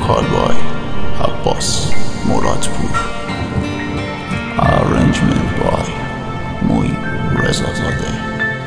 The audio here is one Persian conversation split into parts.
کالبای عباس مرادپور. Arrangement by موی رضازاده.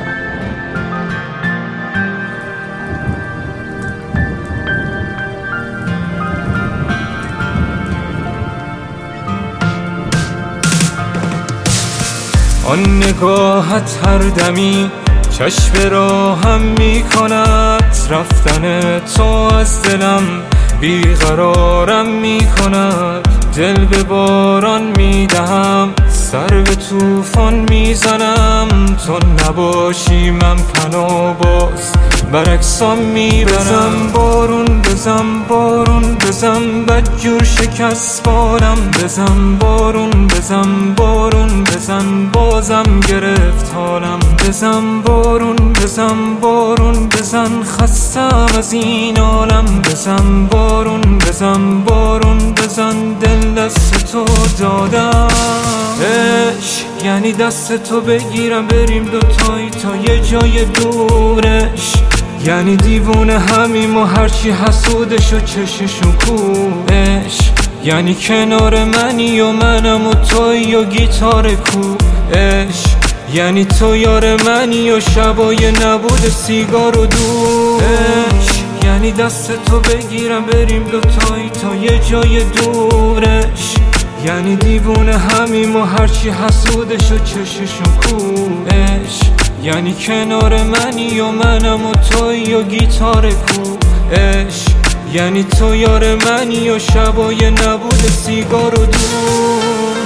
آن نگاهت هر دمی چشم راهم می کند، رفتن تو از دلم بیقرارم می کند. دل به باران می دهم، سر به طوفان می زنم. تو نباشی من پناه باز برعکسام می برم. بارون بزن بارون بزن بدجور شکست بارم. بزن بارون بزن بارون بزن بازم گرفت حالم. بزن بارون بزن بارون بزن خستم از این عالم. بزن بارون بزن بارون بزن دل دست تو دادم. عشق یعنی دست تو بگیرم بریم دوتایی تا یه جای دورش. یعنی دیوونه همیم و هرچی حسودش و چششون کوش. یعنی کنار منی و منم و توی و گیتار کوش. یعنی تو یار منی و شبای نبود سیگار و دوش. یعنی دست تو بگیرم بریم دوتایی تا یه جای دورش. یعنی دیوونه همیم و هرچی حسودش و چششون کوش. یعنی کنار منی و منم و توی و گیتار کوش. یعنی تو یار منی و شبای نبود سیگار و دور.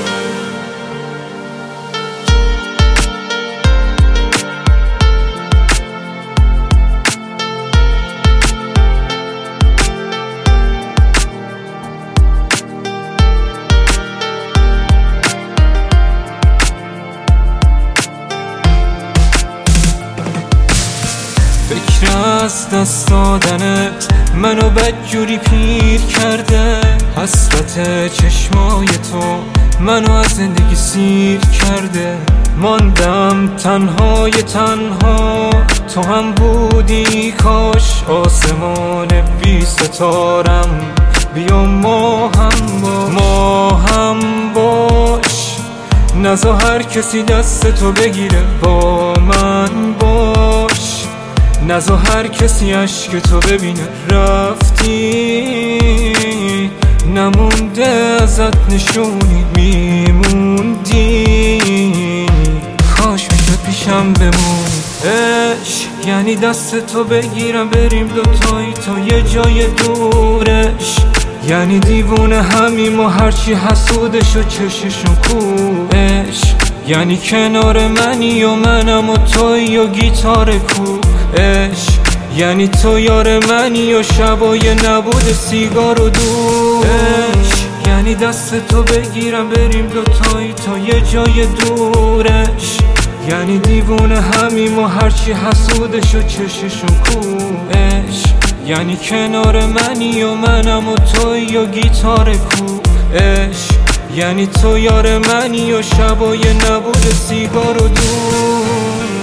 فکر از دست دادنت منو بدجوری پیر کرده. حسرت چشمای تو منو از زندگی سیر کرده. ماندم تنهای تنها تو هم بودی کاش. آسمان بی ستارم بیا ما هم باش. نزا هر کسی دست تو بگیره با من باش. نزا هر کسی عشق تو ببینه رفتی. نمونده ازت نشونی میموندی. کاش میشد پیشم بمون. عشق یعنی دست تو بگیرم بریم دوتایی تا یه جای دورش. یعنی دیوونه همیم و هرچی حسودش و چششون کوش. یعنی کنار منی و منم و توی و گیتار کوش. یعنی تو یار منی و شبای نبود سیگار و دوش. یعنی دست تو بگیرم بریم دوتایی تا یه جای دورش. یعنی دیوونه همیم و هرچی حسودش و چششون کوش. یعنی کنار منی و منم و توی و گیتار کوش. یعنی تو یار منی و شبای نبود سیگار و دور.